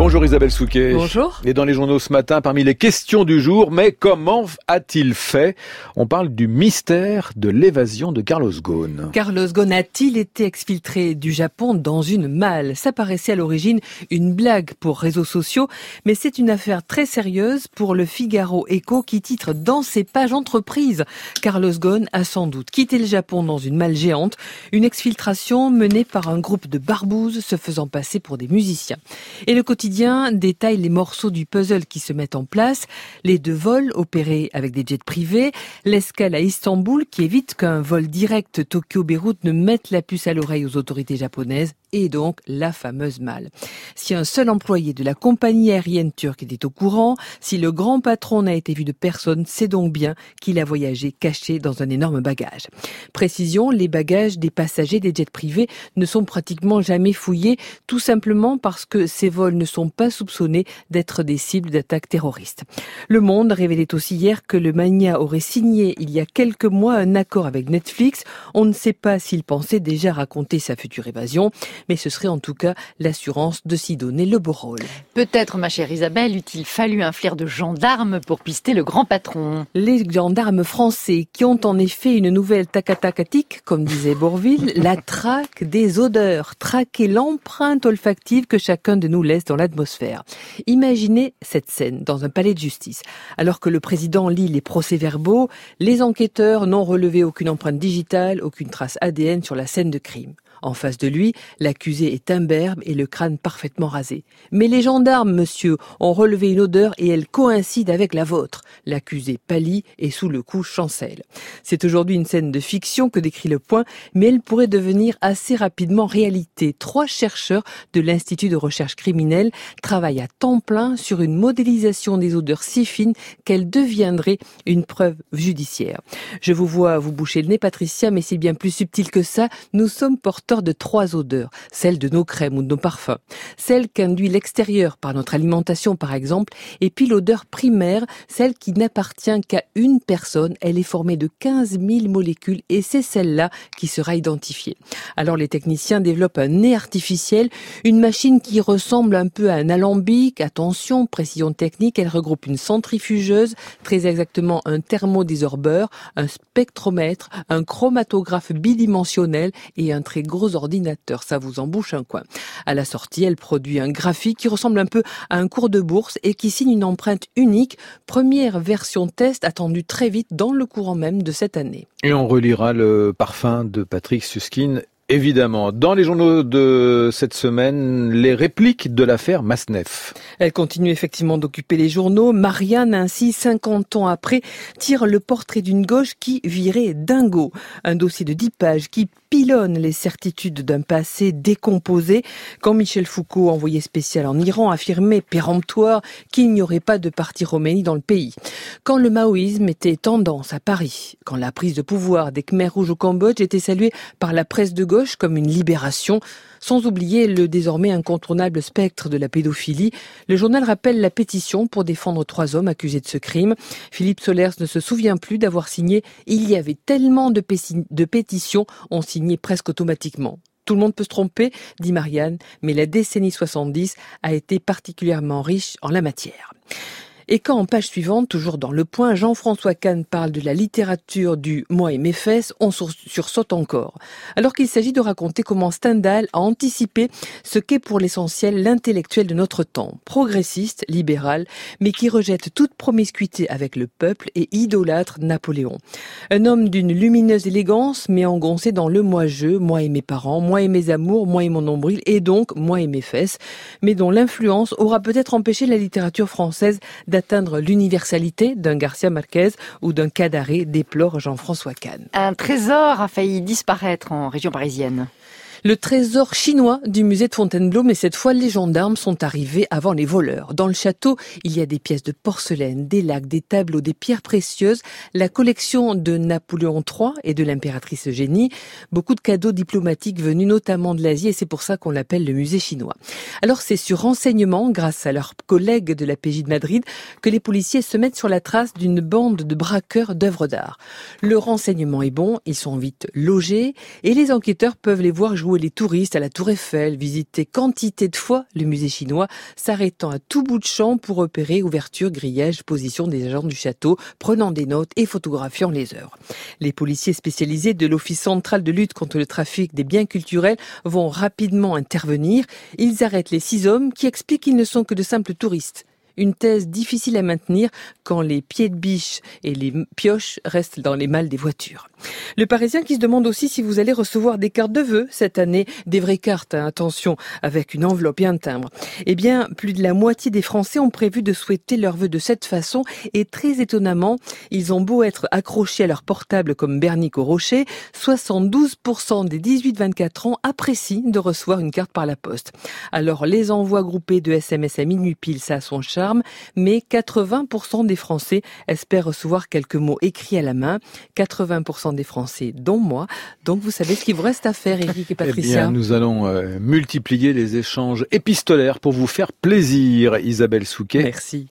Bonjour Isabelle Souquet. Bonjour. Et dans les journaux ce matin, parmi les questions du jour, mais comment a-t-il fait? On parle du mystère de l'évasion de Carlos Ghosn. Carlos Ghosn a-t-il été exfiltré du Japon dans une malle? Ça paraissait à l'origine une blague pour réseaux sociaux, mais c'est une affaire très sérieuse pour le Figaro Echo qui titre dans ses pages entreprises. Carlos Ghosn a sans doute quitté le Japon dans une malle géante, une exfiltration menée par un groupe de barbouzes se faisant passer pour des musiciens. Et le quotidien détaille les morceaux du puzzle qui se mettent en place, les 2 vols opérés avec des jets privés, l'escale à Istanbul qui évite qu'un vol direct Tokyo-Beyrouth ne mette la puce à l'oreille aux autorités japonaises, et donc la fameuse malle. Si un seul employé de la compagnie aérienne turque était au courant, si le grand patron n'a été vu de personne, c'est donc bien qu'il a voyagé caché dans un énorme bagage. Précision, les bagages des passagers des jets privés ne sont pratiquement jamais fouillés, tout simplement parce que ces vols ne sont pas soupçonnés d'être des cibles d'attaques terroristes. Le Monde révélait aussi hier que le magnat aurait signé il y a quelques mois un accord avec Netflix. On ne sait pas s'il pensait déjà raconter sa future évasion, mais ce serait en tout cas l'assurance de s'y donner le beau rôle. Peut-être, ma chère Isabelle, eût-il fallu un flair de gendarme pour pister le grand patron. Les gendarmes français qui ont en effet une nouvelle tacatacatique, comme disait Bourvil, la traque des odeurs, traquer l'empreinte olfactive que chacun de nous laisse dans l'atmosphère. Imaginez cette scène dans un palais de justice. Alors que le président lit les procès-verbaux, les enquêteurs n'ont relevé aucune empreinte digitale, aucune trace ADN sur la scène de crime. En face de lui, l'accusé est imberbe et le crâne parfaitement rasé. Mais les gendarmes, monsieur, ont relevé une odeur et elle coïncide avec la vôtre. L'accusé pâlit et sous le coup chancelle. C'est aujourd'hui une scène de fiction que décrit Le Point, mais elle pourrait devenir assez rapidement réalité. 3 chercheurs de l'Institut de recherche criminelle travaillent à temps plein sur une modélisation des odeurs si fines qu'elles deviendraient une preuve judiciaire. Je vous vois vous boucher le nez, Patricia, mais c'est bien plus subtil que ça. Nous sommes porteurs de 3 odeurs, celle de nos crèmes ou de nos parfums, celle qu'induit l'extérieur par notre alimentation par exemple, et puis l'odeur primaire, celle qui n'appartient qu'à une personne. Elle est formée de 15 000 molécules et c'est celle-là qui sera identifiée. Alors les techniciens développent un nez artificiel, une machine qui ressemble un peu à un alambic. Attention, précision technique, elle regroupe une centrifugeuse, très exactement un thermodésorbeur, un spectromètre, un chromatographe bidimensionnel et un très gros ordinateur, ça vous en bouche un coin. À la sortie, elle produit un graphique qui ressemble un peu à un cours de bourse et qui signe une empreinte unique. Première version test attendue très vite dans le courant même de cette année. Et on relira le parfum de Patrick Suskind. Évidemment, dans les journaux de cette semaine, les répliques de l'affaire Masneff. Elle continue effectivement d'occuper les journaux. Marianne, ainsi, 50 ans après, tire le portrait d'une gauche qui virait dingo. Un dossier de 10 pages qui pilonne les certitudes d'un passé décomposé. Quand Michel Foucault, envoyé spécial en Iran, affirmait péremptoire qu'il n'y aurait pas de parti Khomeini dans le pays. Quand le maoïsme était tendance à Paris. Quand la prise de pouvoir des Khmers rouges au Cambodge était saluée par la presse de gauche comme une libération, sans oublier le désormais incontournable spectre de la pédophilie. Le journal rappelle la pétition pour défendre 3 hommes accusés de ce crime. Philippe Solers ne se souvient plus d'avoir signé. Il y avait tellement de pétitions, on signait presque automatiquement. Tout le monde peut se tromper, dit Marianne, mais la décennie 70 a été particulièrement riche en la matière. Et quand en page suivante, toujours dans Le Point, Jean-François Kahn parle de la littérature du « moi et mes fesses », on sursaute encore. Alors qu'il s'agit de raconter comment Stendhal a anticipé ce qu'est pour l'essentiel l'intellectuel de notre temps, progressiste, libéral, mais qui rejette toute promiscuité avec le peuple et idolâtre Napoléon. Un homme d'une lumineuse élégance, mais engoncé dans le moi-je, moi et mes parents, moi et mes amours, moi et mon nombril, et donc moi et mes fesses, mais dont l'influence aura peut-être empêché la littérature française d'atteindre l'universalité d'un Garcia Marquez ou d'un Cadaré, déplore Jean-François Kahn. Un trésor a failli disparaître en région parisienne. Le trésor chinois du musée de Fontainebleau, mais cette fois les gendarmes sont arrivés avant les voleurs. Dans le château, il y a des pièces de porcelaine, des lacs, des tableaux, des pierres précieuses, la collection de Napoléon III et de l'impératrice Eugénie, beaucoup de cadeaux diplomatiques venus notamment de l'Asie et c'est pour ça qu'on l'appelle le musée chinois. Alors c'est sur renseignement, grâce à leurs collègues de la PJ de Madrid, que les policiers se mettent sur la trace d'une bande de braqueurs d'œuvres d'art. Le renseignement est bon, ils sont vite logés et les enquêteurs peuvent les voir jouer secouer les touristes à la Tour Eiffel, visiter quantité de fois le musée chinois, s'arrêtant à tout bout de champ pour repérer ouverture, grillage, position des agents du château, prenant des notes et photographiant les œuvres. Les policiers spécialisés de l'Office central de lutte contre le trafic des biens culturels vont rapidement intervenir. Ils arrêtent les 6 hommes qui expliquent qu'ils ne sont que de simples touristes. Une thèse difficile à maintenir quand les pieds de biche et les pioches restent dans les malles des voitures. Le Parisien qui se demande aussi si vous allez recevoir des cartes de vœux cette année, des vraies cartes, attention, avec une enveloppe et un timbre. Eh bien, plus de la moitié des Français ont prévu de souhaiter leurs vœux de cette façon et très étonnamment, ils ont beau être accrochés à leur portable comme Bernic au rocher, 72% des 18-24 ans apprécient de recevoir une carte par la poste. Alors, les envois groupés de SMS à minuit pile, ça a son charme, mais 80% des Français espèrent recevoir quelques mots écrits à la main. 80% des Français, dont moi. Donc, vous savez ce qu'il vous reste à faire, Éric et Patricia. Eh bien, nous allons multiplier les échanges épistolaires pour vous faire plaisir, Isabelle Souquet. Merci.